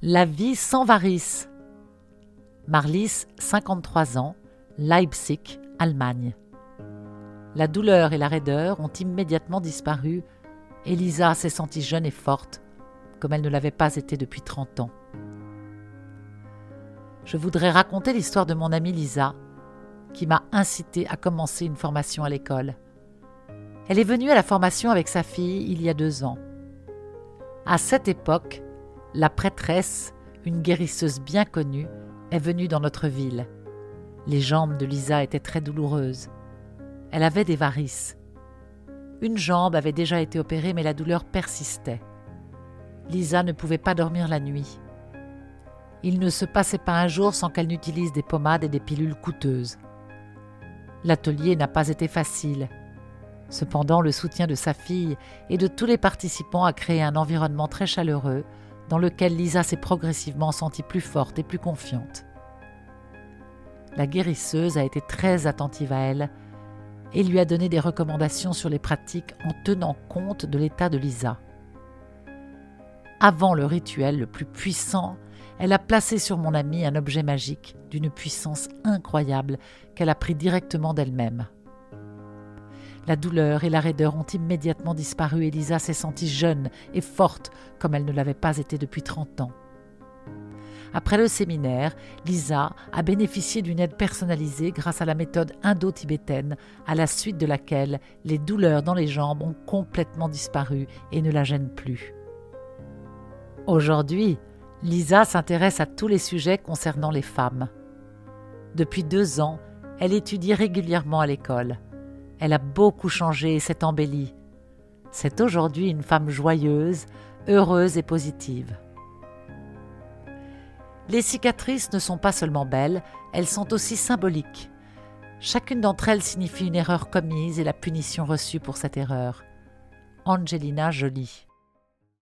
La vie sans varices. Marlies, 53 ans, Leipzig, Allemagne. La douleur et la raideur ont immédiatement disparu et Lisa s'est sentie jeune et forte, comme elle ne l'avait pas été depuis 30 ans. Je voudrais raconter l'histoire de mon amie Lisa, qui m'a incitée à commencer une formation à l'école. Elle est venue à la formation avec sa fille il y a 2 ans. À cette époque, la prêtresse, une guérisseuse bien connue, est venue dans notre ville. Les jambes de Lisa étaient très douloureuses. Elle avait des varices. Une jambe avait déjà été opérée, mais la douleur persistait. Lisa ne pouvait pas dormir la nuit. Il ne se passait pas un jour sans qu'elle n'utilise des pommades et des pilules coûteuses. L'atelier n'a pas été facile. Cependant, le soutien de sa fille et de tous les participants a créé un environnement très chaleureux dans lequel Lisa s'est progressivement sentie plus forte et plus confiante. La guérisseuse a été très attentive à elle et lui a donné des recommandations sur les pratiques en tenant compte de l'état de Lisa. Avant le rituel le plus puissant, elle a placé sur mon amie un objet magique d'une puissance incroyable qu'elle a pris directement d'elle-même. La douleur et la raideur ont immédiatement disparu et Lisa s'est sentie jeune et forte comme elle ne l'avait pas été depuis 30 ans. Après le séminaire, Lisa a bénéficié d'une aide personnalisée grâce à la méthode indo-tibétaine, à la suite de laquelle les douleurs dans les jambes ont complètement disparu et ne la gênent plus. Aujourd'hui, Lisa s'intéresse à tous les sujets concernant les femmes. Depuis 2 ans, elle étudie régulièrement à l'école. Elle a beaucoup changé et s'est embellie. C'est aujourd'hui une femme joyeuse, heureuse et positive. Les cicatrices ne sont pas seulement belles, elles sont aussi symboliques. Chacune d'entre elles signifie une erreur commise et la punition reçue pour cette erreur. Angelina Jolie.